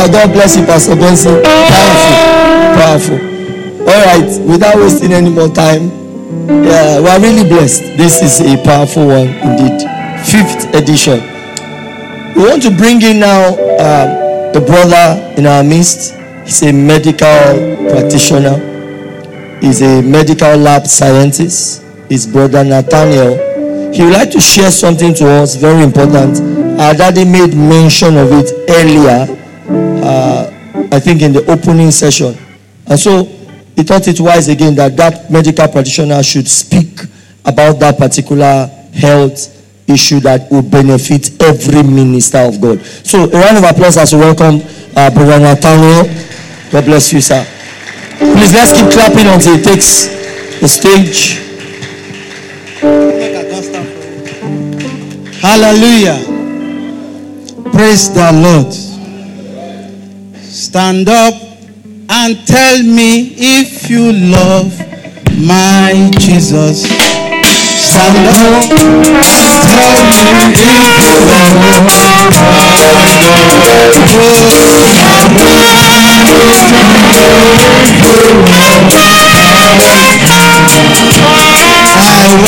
God bless you, Pastor Benson. Powerful. All right, without wasting any more time, we are really blessed. This is a powerful one indeed. 5th edition. We want to bring in now the brother in our midst. He's a medical practitioner. He's a medical lab scientist. His brother Nathaniel. He would like to share something to us very important. Our daddy made mention of it earlier, I think in the opening session. And so he thought it wise again that medical practitioner should speak about that particular health issue that will benefit every minister of God. So a round of applause as we welcome Brother Nathaniel. God bless you, sir. Please, let's keep clapping until he takes the stage. Hallelujah. Praise the Lord. Stand up and tell me if you love my Jesus. Stand up and tell me if you love I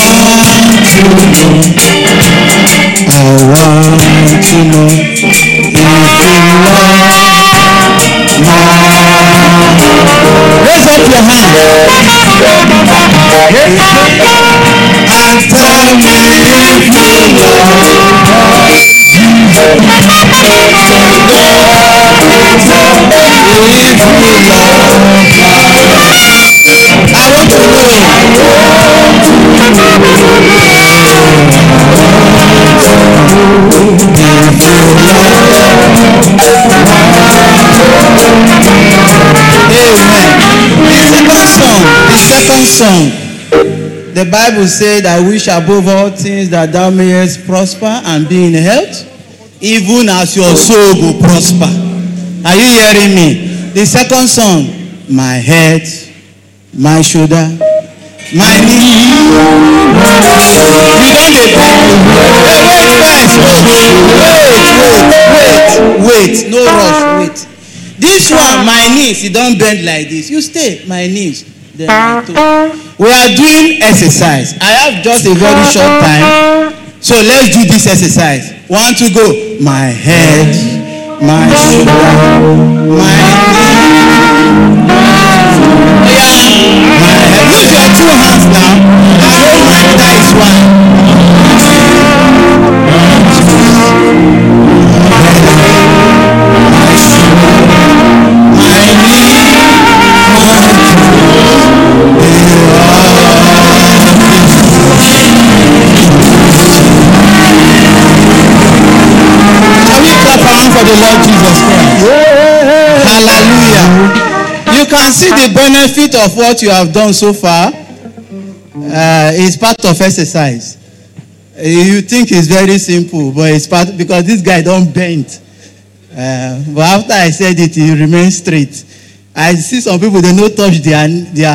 want to know if you love raise up your hand and tell me if you love I want to know. The second song, the Bible says, I wish above all things that thou mayest prosper and be in health, even as your soul will prosper. Are you hearing me? The second song, my head, my shoulder, my knee. You don't get wait, no rush, wait. This one, my knees, you don't bend like this. You stay, my knees. Then my toe. We are doing exercise. I have just a very short time. So let's do this exercise. 1, 2, go. My head, my shoulder, my knee. My head. Use your 2 hands now. That is one. For the Lord Jesus Christ. Hallelujah. You can see the benefit of what you have done so far. It's part of exercise. You think it's very simple, but it's part because this guy don't bend. But after I said it, he remains straight. I see some people, they don't touch their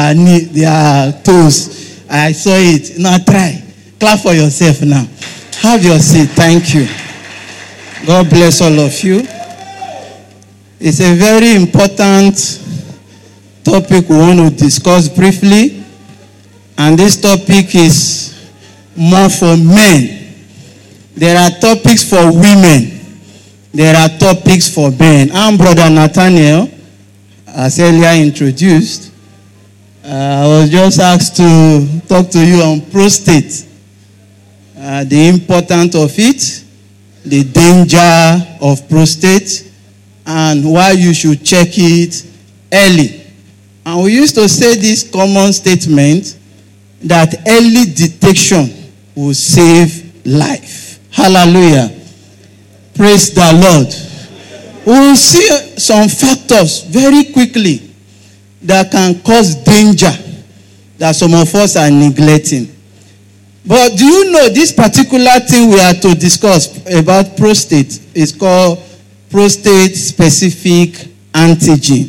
toes. I saw it. Now try. Clap for yourself now. Have your seat. Thank you. God bless all of you. It's a very important topic we want to discuss briefly. And this topic is more for men. There are topics for women. There are topics for men. I'm Brother Nathaniel, as earlier introduced. I was just asked to talk to you on prostate. The importance of it. The danger of prostate, and why you should check it early. And we used to say this common statement that early detection will save life. Hallelujah. Praise the Lord. We will see some factors very quickly that can cause danger that some of us are neglecting. But do you know this particular thing we are to discuss about prostate is called prostate specific antigen,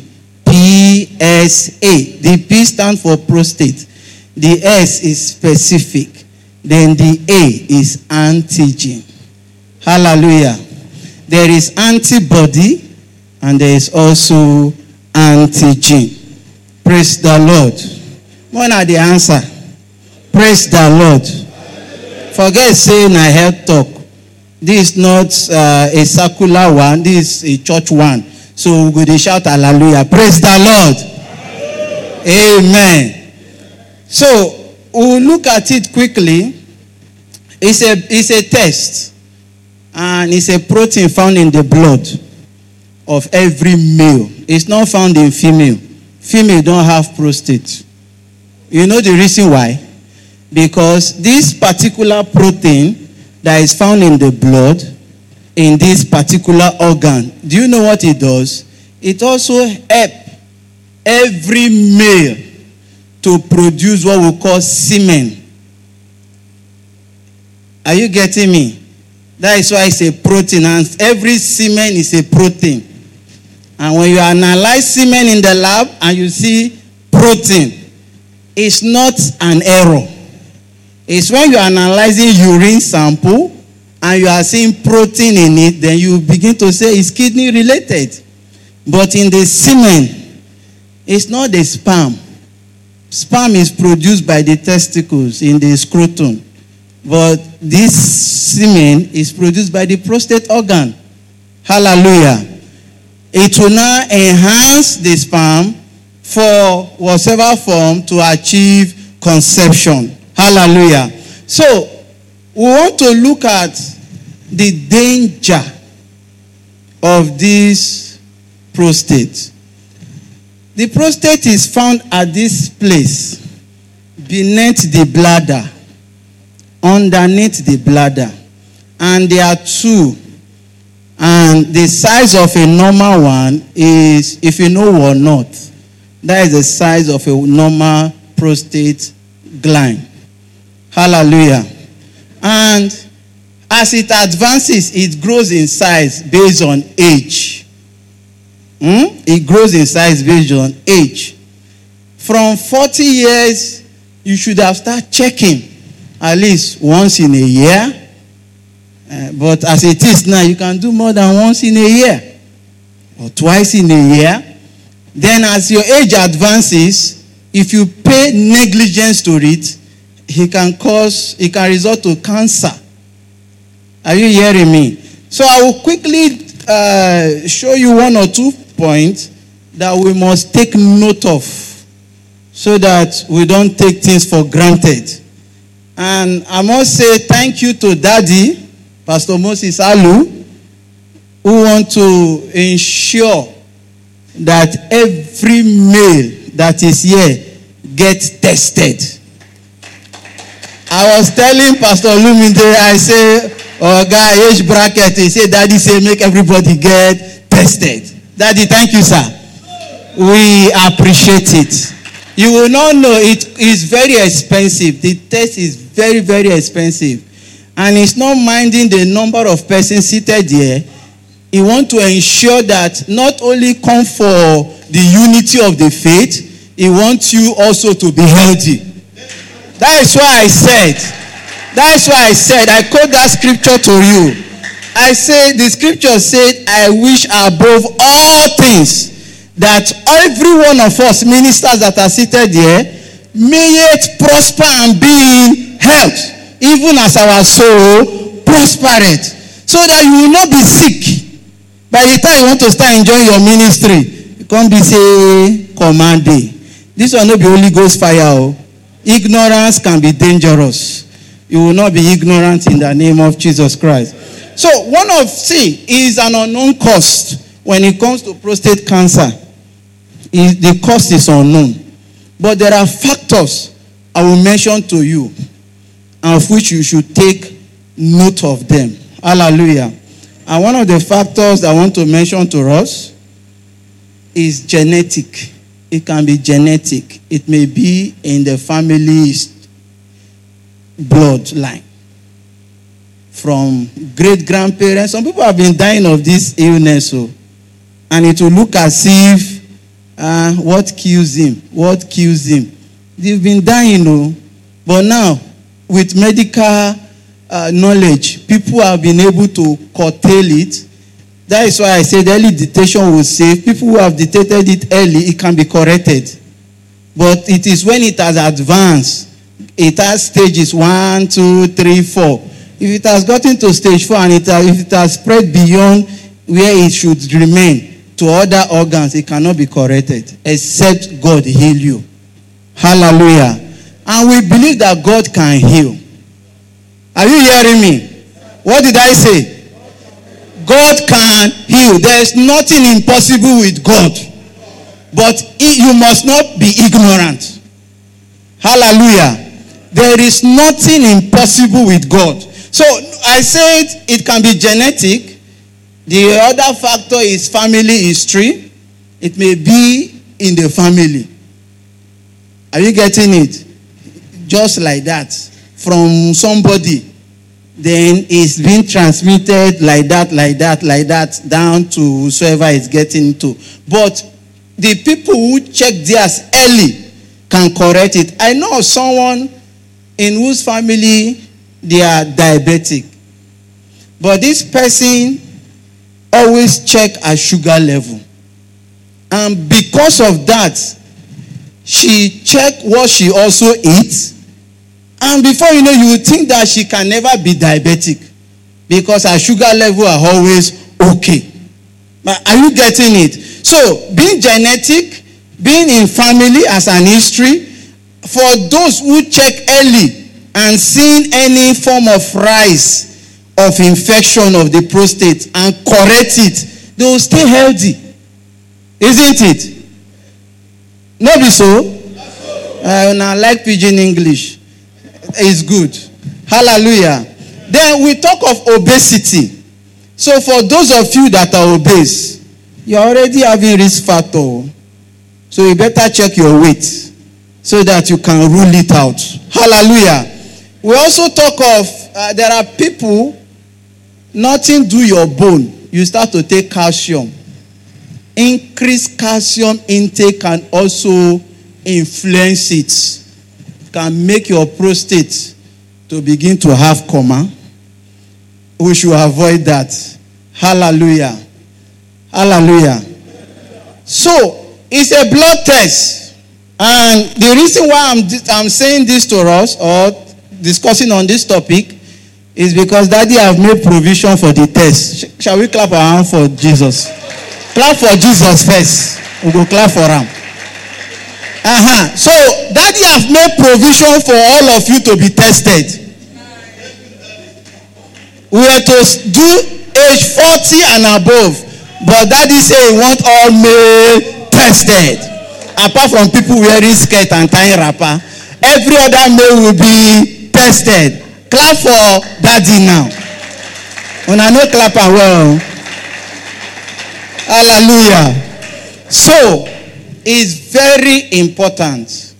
PSA. The P stands for prostate. The S is specific. Then the A is antigen. Hallelujah. There is antibody and there is also antigen. Praise the Lord. When are the answer? Praise the Lord. Forget saying I health talk. This is not a circular one. This is a church one. So we go shout hallelujah. Praise the Lord. Amen. So we'll look at it quickly. It's a test. And it's a protein found in the blood of every male. It's not found in female. Female don't have prostate. You know the reason why? Because this particular protein that is found in the blood, in this particular organ, do you know what it does? It also helps every male to produce what we call semen. Are you getting me? That is why it's a protein, and every semen is a protein. And when you analyze semen in the lab and you see protein, it's not an error. It's when you're analyzing urine sample and you are seeing protein in it, then you begin to say it's kidney related. But in the semen, it's not the sperm. Sperm is produced by the testicles in the scrotum. But this semen is produced by the prostate organ. Hallelujah. It will now enhance the sperm for whatever form to achieve conception. Hallelujah. So, we want to look at the danger of this prostate. The prostate is found at this place, beneath the bladder, underneath the bladder. And there are two. And the size of a normal one is, if you know or not, that is the size of a normal prostate gland. Hallelujah. And as it advances, it grows in size based on age. It grows in size based on age. From 40 years, you should have started checking at least once in a year. But as it is now, you can do more than once in a year or twice in a year. Then as your age advances, if you pay negligence to it, it can result to cancer. Are you hearing me? So I will quickly show you one or two points that we must take note of so that we don't take things for granted. And I must say thank you to Daddy, Pastor Moses Alu, who want to ensure that every male that is here gets tested. I was telling Pastor Luminde, I say, oh guy, age bracket, he said, Daddy say make everybody get tested. Daddy, thank you, sir. We appreciate it. You will not know it is very expensive. The test is very, very expensive. And it's not minding the number of persons seated here. He wants to ensure that not only come for the unity of the faith, he wants you also to be healthy. That is why I quote that scripture to you. I say, the scripture said, I wish above all things that every one of us ministers that are seated here may yet prosper and be in health, even as our soul prospereth, so that you will not be sick. By the time you want to start enjoying your ministry, you can't be say command day. This will not be Holy Ghost fire. Ignorance can be dangerous. You will not be ignorant in the name of Jesus Christ. So C is an unknown cost when it comes to prostate cancer. The cost is unknown. But there are factors I will mention to you, of which you should take note of them. Hallelujah. And one of the factors I want to mention to us is genetic. It can be genetic. It may be in the family's bloodline. From great-grandparents. Some people have been dying of this illness. And it will look as if, what kills him? What kills him? They've been dying, but now, with medical knowledge, people have been able to curtail it That is why I said early detection will save. People who have detected it early, it can be corrected. But it is when it has advanced, it has stages 1, 2, 3, 4. If it has gotten to stage 4 and if it has spread beyond where it should remain to other organs, it cannot be corrected except God heal you. Hallelujah. And we believe that God can heal. Are you hearing me? What did I say? God can heal. There is nothing impossible with God. But you must not be ignorant. Hallelujah. There is nothing impossible with God. So I said it can be genetic. The other factor is family history. It may be in the family. Are you getting it? Just like that. From somebody. Then it's being transmitted like that, down to whoever is getting to. But the people who check theirs early can correct it. I know someone in whose family they are diabetic. But this person always check her sugar level. And because of that, she check what she also eats. And before you know, you would think that she can never be diabetic. Because her sugar level are always okay. But are you getting it? So, being genetic, being in family as an history, for those who check early and seeing any form of rise of infection of the prostate and correct it, they will stay healthy. Isn't it? Not be so? And I like pidgin English. It's good. Hallelujah. Then we talk of obesity. So for those of you that are obese, you're already having risk factor. So you better check your weight so that you can rule it out. Hallelujah. We also talk of, there are people, nothing do your bone. You start to take calcium. Increased calcium intake can also influence it. Can make your prostate to begin to have coma. We should avoid that. Hallelujah. Hallelujah. So, it's a blood test. And the reason why I'm saying this to us or discussing on this topic is because Daddy have made provision for the test. Shall we clap our hand for Jesus? Clap for Jesus first. We'll go clap for him. So, Daddy have made provision for all of you to be tested. We are to do age 40 and above. But Daddy say he want all male tested. Apart from people wearing skirt and tying wrapper, every other male will be tested. Clap for Daddy now. When I know clap and well. Hallelujah. So, it's very important.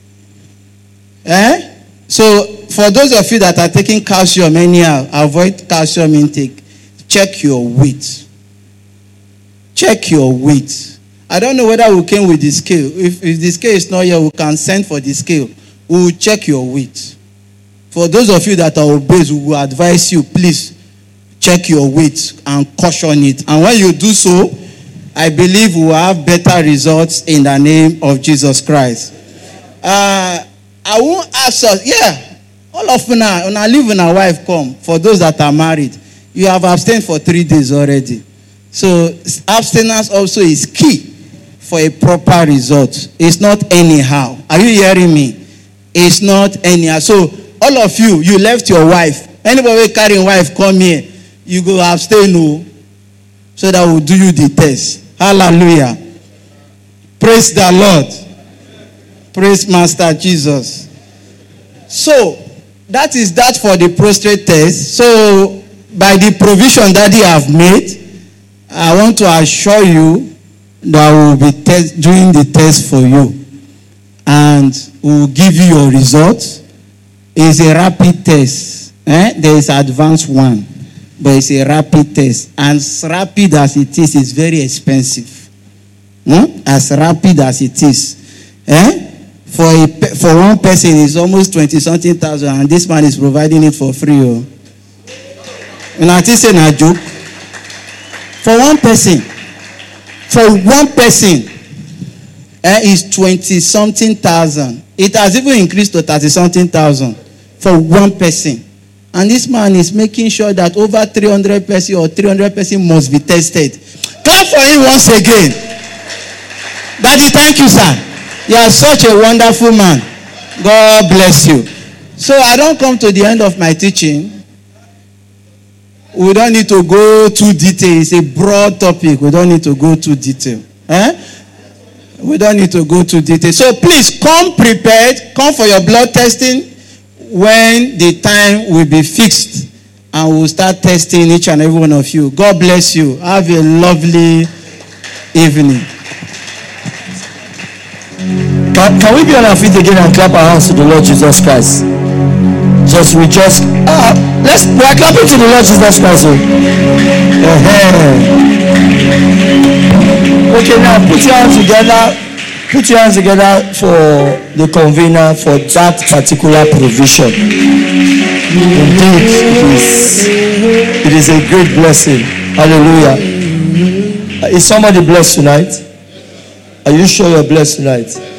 So, for those of you that are taking calcium anyhow, avoid calcium intake. Check your weight. Check your weight. I don't know whether we came with the scale. If the scale is not here, we can send for the scale. We will check your weight. For those of you that are obese, we will advise you, please check your weight and caution it. And when you do so, I believe we will have better results in the name of Jesus Christ. I won't ask us, all of you now, when I leave when a wife come, for those that are married, you have abstained for 3 days already. So abstinence also is key for a proper result. It's not anyhow. Are you hearing me? It's not anyhow. So all of you, you left your wife. Anybody carrying wife, come here. You go abstain, no. So that we'll do you the test. Hallelujah. Praise the Lord. Praise Master Jesus. So, that is that for the prostate test. So, by the provision that they have made, I want to assure you that we'll be doing the test for you. And we'll give you your results. It's a rapid test. There is advanced one. But it's a rapid test. And as rapid as it is very expensive. As rapid as it is. For one person, it's almost 20-something thousand. And this man is providing it for free. And I think it's a joke. For one person. Is 20-something thousand. It has even increased to 30-something thousand for one person. And this man is making sure that over 300 person or 300 person must be tested. Clap for him once again. Daddy, thank you, sir. You are such a wonderful man. God bless you. So I don't come to the end of my teaching. We don't need to go too detailed. It's a broad topic. We don't need to go too detailed. We don't need to go too detailed. So please come prepared. Come for your blood testing when the time will be fixed. And we'll start testing each and every one of you. God bless you. Have a lovely evening. Can we be on our feet again and clap our hands to the Lord Jesus Christ? We are clapping to the Lord Jesus Christ. Okay, now put your hands together. Put your hands together for the convener for that particular provision. Indeed, it is a great blessing. Hallelujah. Is somebody blessed tonight? Are you sure you're blessed tonight?